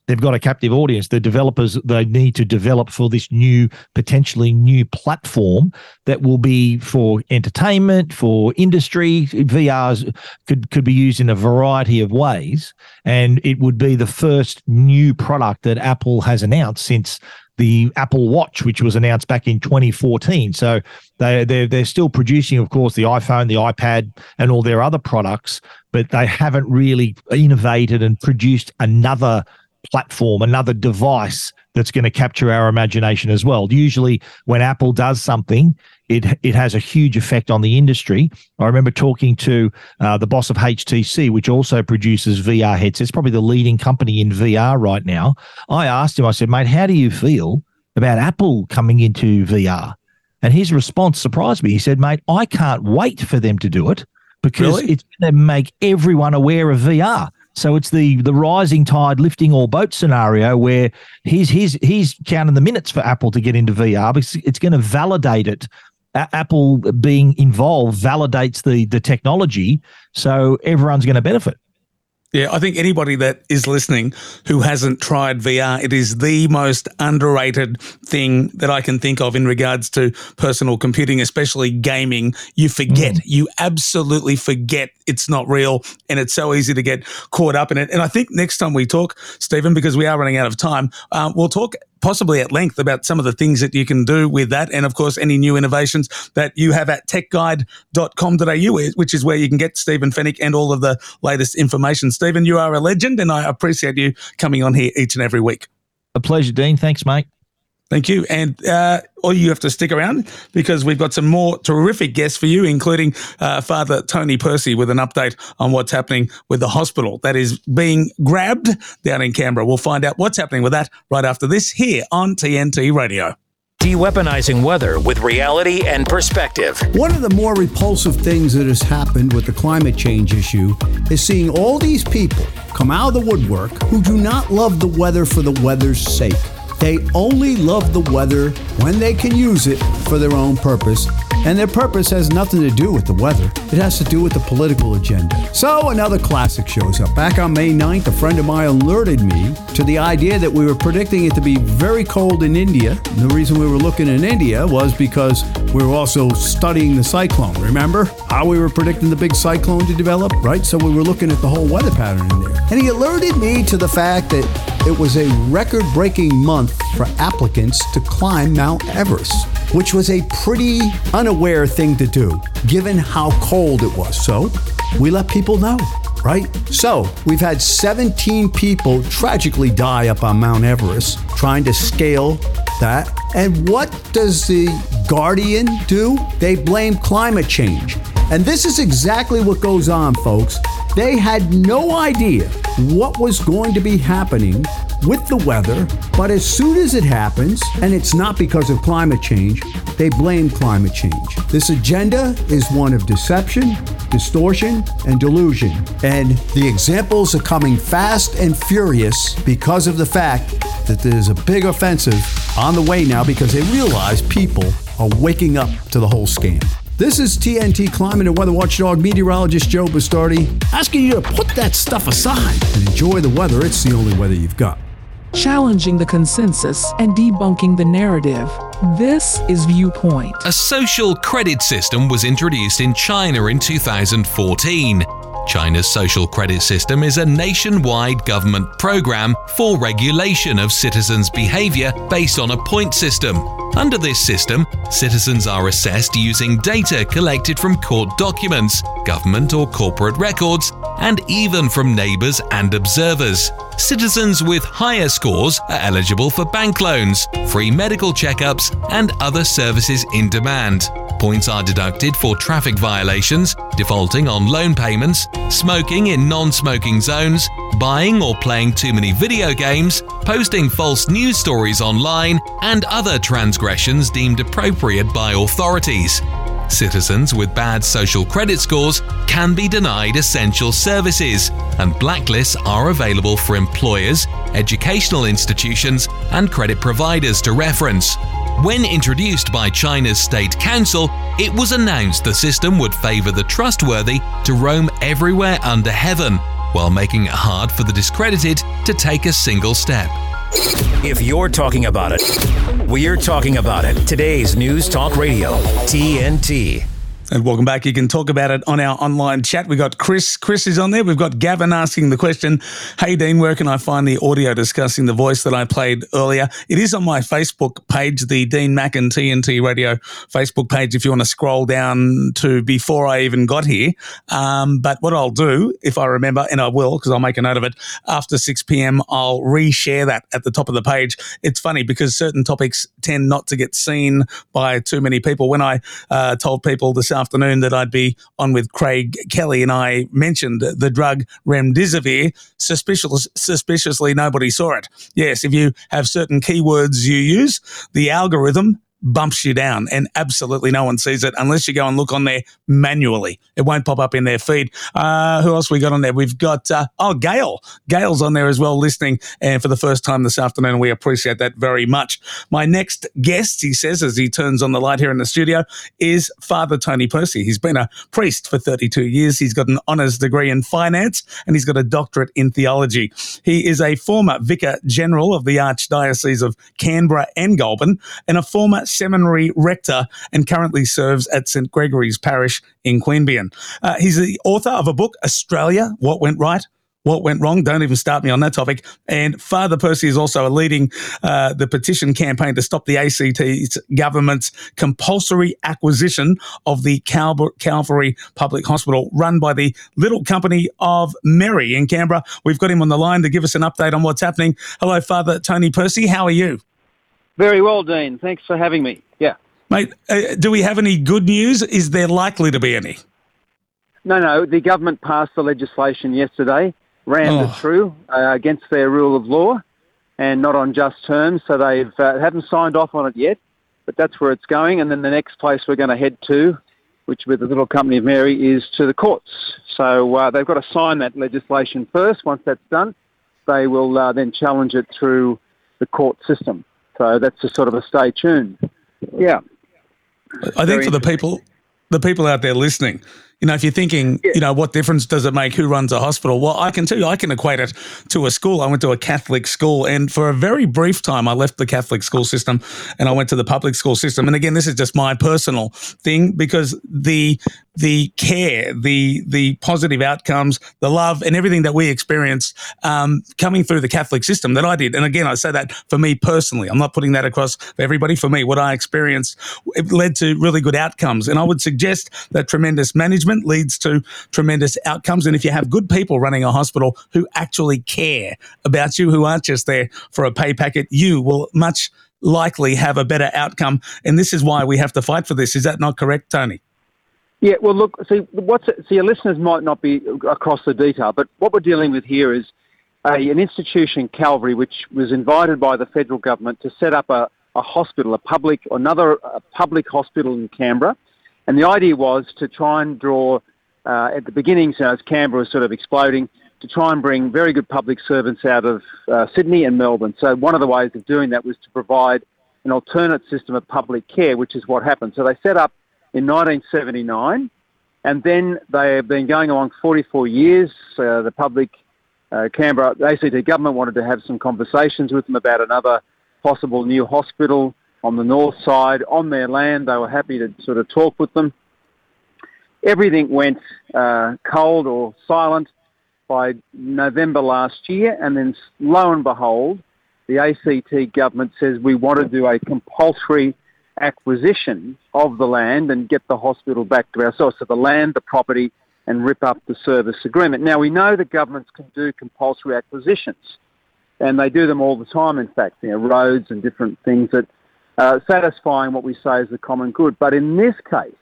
Speaker 17: they've got a captive audience. The developers, they need to develop for this new, potentially new platform that will be for entertainment, for industry. V Rs could, could be used in a variety of ways. And it would be the first new product that Apple has announced since the Apple Watch, which was announced back in twenty fourteen. So they, they're, they're still producing, of course, the iPhone, the iPad, and all their other products, but they haven't really innovated and produced another platform, another device that's going to capture our imagination as well. Usually when Apple does something, it it has a huge effect on the industry. I remember talking to uh, the boss of H T C, which also produces V R headsets, probably the leading company in V R right now. I asked him, I said, mate, how do you feel about Apple coming into V R? And his response surprised me. He said, mate, I can't wait for them to do it because really? It's going to make everyone aware of V R. So it's the the rising tide lifting all boats scenario where he's he's he's counting the minutes for Apple to get into V R because it's going to validate it. A- Apple being involved validates the the technology, so everyone's going to benefit.
Speaker 2: Yeah, I think anybody that is listening who hasn't tried V R, it is the most underrated thing that I can think of in regards to personal computing, especially gaming. You forget, mm. you absolutely forget it's not real, and it's so easy to get caught up in it. And I think next time we talk, Stephen, because we are running out of time, um, we'll talk possibly at length about some of the things that you can do with that, and of course any new innovations that you have at tech guide dot com dot a u, which is where you can get Stephen Fenech and all of the latest information. Stephen, you are a legend, and I appreciate you coming on here each and every week.
Speaker 17: A pleasure, Dean. Thanks, mate.
Speaker 2: Thank you. And uh, or you have to stick around because we've got some more terrific guests for you, including uh, Father Tony Percy with an update on what's happening with the hospital that is being grabbed down in Canberra. We'll find out what's happening with that right after this here on T N T Radio.
Speaker 1: De-weaponizing weather with reality and perspective.
Speaker 18: One of the more repulsive things that has happened with the climate change issue is seeing all these people come out of the woodwork who do not love the weather for the weather's sake. They only love the weather when they can use it for their own purpose, and their purpose has nothing to do with the weather. It has to do with the political agenda. So another classic shows up. Back on May ninth, a friend of mine alerted me to the idea that we were predicting it to be very cold in India. And the reason we were looking in India was because we were also studying the cyclone. Remember how we were predicting the big cyclone to develop, right? So we were looking at the whole weather pattern in there. And he alerted me to the fact that it was a record-breaking month for applicants to climb Mount Everest, which was a pretty unaware thing to do, given how cold it was. So we let people know, right? So we've had seventeen people tragically die up on Mount Everest trying to scale that. And what does the Guardian do? They blame climate change. And this is exactly what goes on, folks. They had no idea what was going to be happening with the weather, but as soon as it happens, and it's not because of climate change, they blame climate change. This agenda is one of deception, distortion, and delusion. And the examples are coming fast and furious because of the fact that there's a big offensive on the way now because they realize people are waking up to the whole scam. This is T N T climate and weather watchdog meteorologist Joe Bastardi asking you to put that stuff aside and enjoy the weather. It's the only weather you've got.
Speaker 19: Challenging the consensus and debunking the narrative. This is Viewpoint.
Speaker 20: A social credit system was introduced in China in two thousand fourteen. China's social credit system is a nationwide government program for regulation of citizens' behavior based on a point system. Under this system, citizens are assessed using data collected from court documents, government or corporate records, and even from neighbors and observers. Citizens with higher scores are eligible for bank loans, free medical checkups, and other services in demand. Points are deducted for traffic violations, defaulting on loan payments, smoking in non-smoking zones, buying or playing too many video games, posting false news stories online, and other transgressions deemed appropriate by authorities. Citizens with bad social credit scores can be denied essential services, and blacklists are available for employers, educational institutions, and credit providers to reference. When introduced by China's State Council, it was announced the system would favor the trustworthy to roam everywhere under heaven, while making it hard for the discredited to take a single step.
Speaker 1: If you're talking about it, we're talking about it. Today's News Talk Radio, T N T.
Speaker 2: And welcome back. You can talk about it on our online chat. We've got Chris. Chris is on there. We've got Gavin asking the question, hey, Dean, where can I find the audio discussing the voice that I played earlier? It is on my Facebook page, the Dean Mack and T N T Radio Facebook page, if you want to scroll down to before I even got here. Um, but what I'll do, if I remember, and I will because I'll make a note of it, after six p.m, I'll reshare that at the top of the page. It's funny because certain topics tend not to get seen by too many people. When I uh, told people this afternoon that I'd be on with Craig Kelly and I mentioned the drug remdesivir, suspicious, suspiciously nobody saw it. Yes, if you have certain keywords you use, the algorithm bumps you down and absolutely no one sees it unless you go and look on there manually. It won't pop up in their feed. Uh, who else we got on there? We've got, uh, oh, Gail. Gail's on there as well listening and for the first time this afternoon. We appreciate that very much. My next guest, he says, as he turns on the light here in the studio, is Father Tony Percy. He's been a priest for thirty-two years. He's got an honours degree in finance and he's got a doctorate in theology. He is a former Vicar General of the Archdiocese of Canberra and Goulburn and a former seminary rector and currently serves at St Gregory's Parish in Queanbeyan. Uh, he's the author of a book, Australia, What Went Right, What Went Wrong. Don't even start me on that topic. And Father Percy is also leading uh, the petition campaign to stop the A C T's government's compulsory acquisition of the Cal- Calvary Public Hospital run by the Little Company of Mary in Canberra. We've got him on the line to give us an update on what's happening. Hello, Father Tony Percy. How are you?
Speaker 21: Very well, Dean. Thanks for having me. Yeah.
Speaker 2: Mate, uh, do we have any good news? Is there likely to be any?
Speaker 21: No, no. The government passed the legislation yesterday, rammed
Speaker 2: Oh.
Speaker 21: it through uh, against their rule of law and not on just terms. So they uh, haven't signed off on it yet, but that's where it's going. And then the next place we're going to head to, which with the Little Company of Mary, is to the courts. So uh, they've got to sign that legislation first. Once that's done, they will uh, then challenge it through the court system. So that's just sort of a stay tuned. Yeah.
Speaker 2: I think for the people, the people out there listening, you know, if you're thinking, you know, what difference does it make who runs a hospital? Well, I can tell you, I can equate it to a school. I went to a Catholic school and for a very brief time, I left the Catholic school system and I went to the public school system. And again, this is just my personal thing because the the care, the the positive outcomes, the love and everything that we experienced um, coming through the Catholic system that I did. And again, I say that for me personally. I'm not putting that across for everybody. For me, what I experienced, it led to really good outcomes. And I would suggest that tremendous management leads to tremendous outcomes. And if you have good people running a hospital who actually care about you, who aren't just there for a pay packet, you will much likely have a better outcome. And this is why we have to fight for this. Is that not correct, Tony?
Speaker 21: Yeah, well, look, see, what's it, see, your listeners might not be across the detail, but what we're dealing with here is a, an institution, Calvary, which was invited by the federal government to set up a, a hospital, a public, another a public hospital in Canberra. And the idea was to try and draw, uh, at the beginning, so as Canberra was sort of exploding, to try and bring very good public servants out of uh, Sydney and Melbourne. So one of the ways of doing that was to provide an alternate system of public care, which is what happened. So they set up in nineteen seventy-nine, and then they have been going along forty-four years. Uh, the public, uh, Canberra, the A C T government wanted to have some conversations with them about another possible new hospital on the north side on their land. They were happy to sort of talk with them. Everything went uh, cold or silent by November last year, and then lo and behold, the A C T government says we want to do a compulsory acquisition of the land and get the hospital back to ourselves. So the land, the property, and rip up the service agreement. Now, we know that governments can do compulsory acquisitions, and they do them all the time, in fact, you know, roads and different things that are satisfying what we say is the common good. But in this case,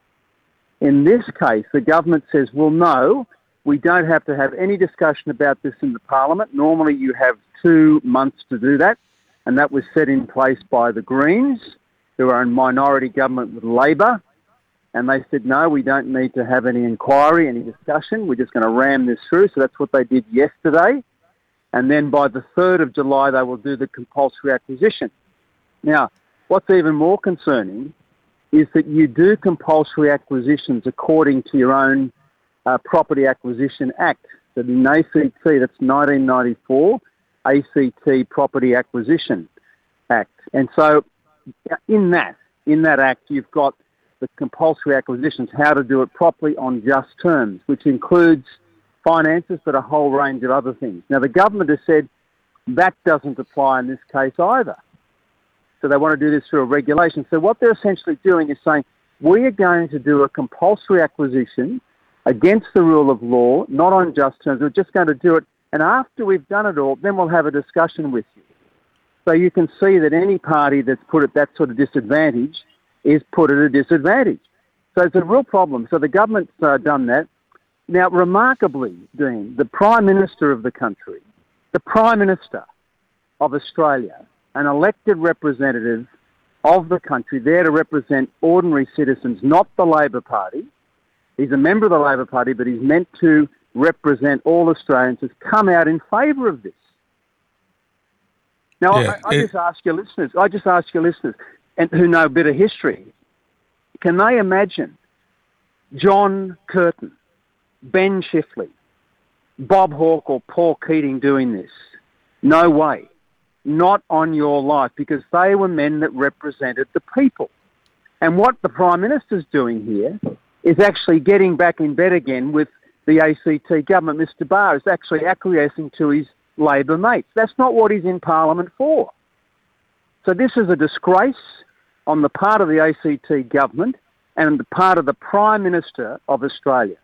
Speaker 21: in this case, the government says, well, no, we don't have to have any discussion about this in the Parliament. Normally you have two months to do that, and that was set in place by the Greens, who are in minority government with Labor, and they said, no, we don't need to have any inquiry, any discussion. We're just going to ram this through. So that's what they did yesterday. And then by the third of July, they will do the compulsory acquisition. Now, what's even more concerning is that you do compulsory acquisitions according to your own uh, Property Acquisition Act. that in A C T, that's nineteen ninety-four, A C T Property Acquisition Act. And so in that, in that act, you've got the compulsory acquisitions, how to do it properly on just terms, which includes finances, but a whole range of other things. Now, the government has said that doesn't apply in this case either. So they want to do this through a regulation. So what they're essentially doing is saying, we are going to do a compulsory acquisition against the rule of law, not on just terms. We're just going to do it. And after we've done it all, then we'll have a discussion with you. So you can see that any party that's put at that sort of disadvantage is put at a disadvantage. So it's a real problem. So the government's uh, done that. Now, remarkably, Dean, the Prime Minister of the country, the Prime Minister of Australia, an elected representative of the country there to represent ordinary citizens, not the Labor Party. He's a member of the Labor Party, but he's meant to represent all Australians, has come out in favour of this. Now,
Speaker 2: Yeah,
Speaker 21: I, I
Speaker 2: it-
Speaker 21: just ask your listeners, I just ask your listeners, and who know a bit of history, can they imagine John Curtin, Ben Chifley, Bob Hawke or Paul Keating doing this? No way. Not on your life, because they were men that represented the people. And what the Prime Minister's doing here is actually getting back in bed again with the A C T government. Mister Barr is actually acquiescing to his Labor mates. That's not what he's in Parliament for. So this is a disgrace on the part of the A C T government and the part of the Prime Minister of Australia.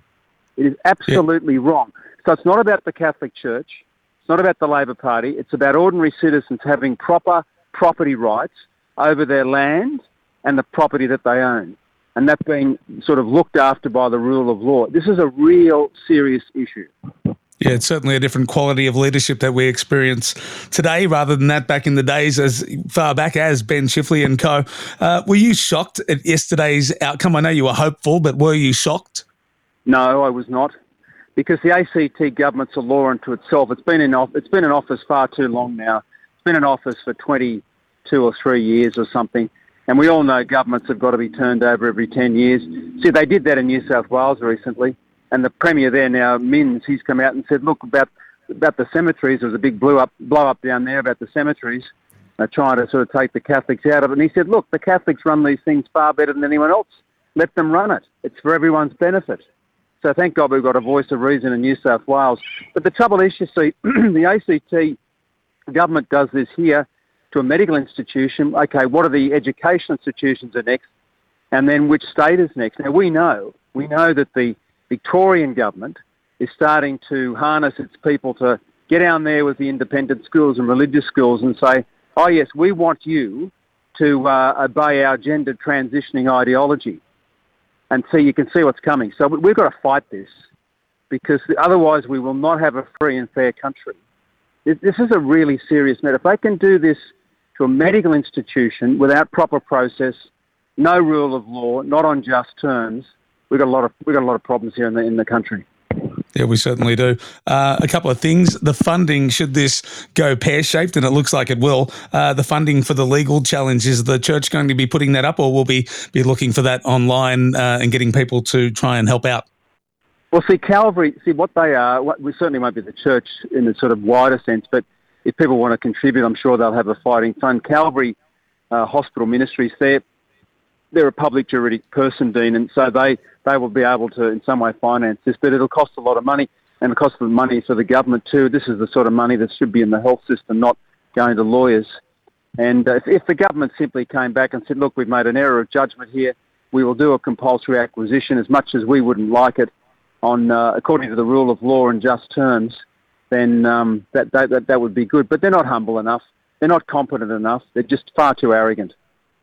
Speaker 21: It is absolutely wrong. So it's not about the Catholic Church. It's not about the Labor Party. It's about ordinary citizens having proper property rights over their land and the property that they own, and that being sort of looked after by the rule of law. This is a real serious issue.
Speaker 2: Yeah, it's certainly a different quality of leadership that we experience today rather than that back in the days as far back as Ben Chifley and co. Uh, were you shocked at yesterday's outcome? I know you were hopeful, but were you shocked?
Speaker 21: No, I was not, because the A C T government's a law unto itself. It's been in off- it's been in office far too long now. It's been in office for twenty-two or three years or something, and we all know governments have got to be turned over every ten years. See, they did that in New South Wales recently, and the Premier there now, Minns, he's come out and said, look, about about the cemeteries, there was a big blow up, blow up down there about the cemeteries, uh, trying to sort of take the Catholics out of it. And he said, look, the Catholics run these things far better than anyone else. Let them run it. It's for everyone's benefit. So thank God we've got a voice of reason in New South Wales. But the trouble is, you see, the A C T government does this here to a medical institution. Okay, what are the education institutions are next? And then which state is next? Now, we know, we know that the Victorian government is starting to harness its people to get down there with the independent schools and religious schools and say, oh yes, we want you to uh, obey our gender transitioning ideology. And so you can see what's coming. So we- we've got to fight this, because otherwise we will not have a free and fair country. This this is a really serious matter. If they can do this to a medical institution without proper process, no rule of law, not on just terms, we've got a lot of we've got a lot of problems here in the in the country.
Speaker 2: Yeah, we certainly do. Uh, a couple of things. The funding, should this go pear-shaped, and it looks like it will, uh, the funding for the legal challenge, is the church going to be putting that up, or will be, be looking for that online uh, and getting people to try and help out?
Speaker 21: Well, see, Calvary, see what they are, what, we certainly won't be the church in the sort of wider sense, but if people want to contribute, I'm sure they'll have a fighting fund. Calvary uh, Hospital Ministries, they're, they're a public juridic person, Dean, and so they, they will be able to in some way finance this, but it'll cost a lot of money, and it costs money for the government too. This is the sort of money that should be in the health system, not going to lawyers. And uh, if, if the government simply came back and said, look, we've made an error of judgment here, we will do a compulsory acquisition, as much as we wouldn't like it, on uh, according to the rule of law and just terms, then um, that, that, that, that would be good. But they're not humble enough. They're not competent enough. They're just far too arrogant.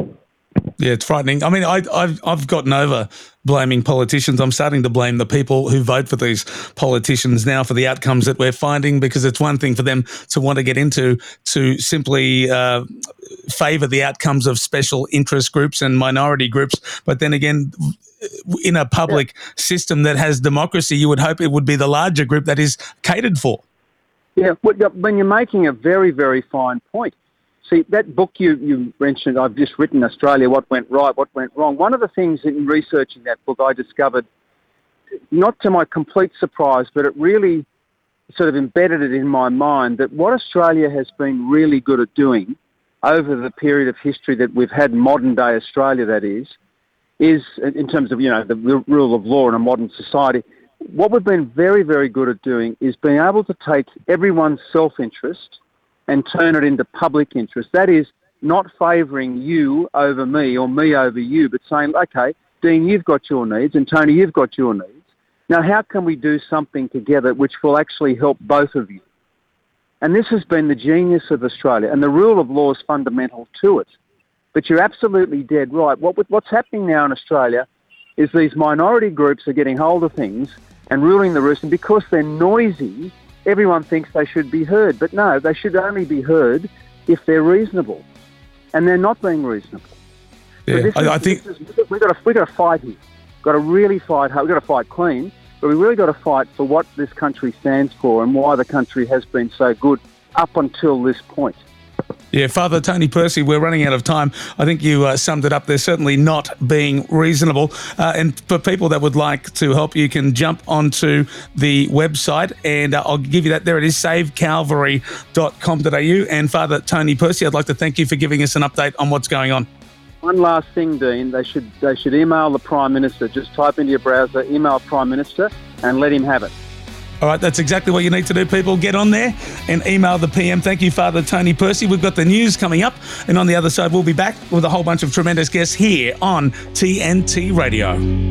Speaker 2: Yeah, it's frightening. I mean, I, I've I've gotten over blaming politicians. I'm starting to blame the people who vote for these politicians now for the outcomes that we're finding, because it's one thing for them to want to get into to simply uh, favour the outcomes of special interest groups and minority groups. But then again, in a public yeah. system that has democracy, you would hope it would be the larger group that is catered for.
Speaker 21: Yeah, when you're making a very, very fine point. See, that book you, you mentioned, I've just written, Australia, What Went Right, What Went Wrong. One of the things in researching that book I discovered not to my complete surprise, but it really sort of embedded it in my mind that what Australia has been really good at doing over the period of history that we've had, modern day Australia that is, is in terms of, you know, the rule of law in a modern society, what we've been very, very good at doing is being able to take everyone's self-interest and turn it into public interest. That is, not favouring you over me or me over you, but saying, okay, Dean, you've got your needs, and Tony, you've got your needs. Now, how can we do something together which will actually help both of you? And this has been the genius of Australia, and the rule of law is fundamental to it. But you're absolutely dead right. What, what's happening now in Australia is these minority groups are getting hold of things and ruling the roost, and because they're noisy, everyone thinks they should be heard. But no, they should only be heard if they're reasonable, and they're not being reasonable.
Speaker 2: Yeah,
Speaker 21: so
Speaker 2: I,
Speaker 21: is,
Speaker 2: I think
Speaker 21: is, we've got to we've got to fight here. We've got to really fight hard. We've got to fight clean, but we really got to fight for what this country stands for and why the country has been so good up until this point.
Speaker 2: Yeah, Father Tony Percy, we're running out of time. I think you uh, summed it up. They're certainly not being reasonable. Uh, and for people that would like to help, you can jump onto the website, and uh, I'll give you that. There it is, save calvary dot com dot a u. And Father Tony Percy, I'd like to thank you for giving us an update on what's going on.
Speaker 21: One last thing, Dean. They should they should email the Prime Minister. Just type into your browser, email Prime Minister, and let him have it.
Speaker 2: All right, that's exactly what you need to do, people. Get on there and email the P M. Thank you, Father Tony Percy. We've got the news coming up, and on the other side, we'll be back with a whole bunch of tremendous guests here on T N T Radio.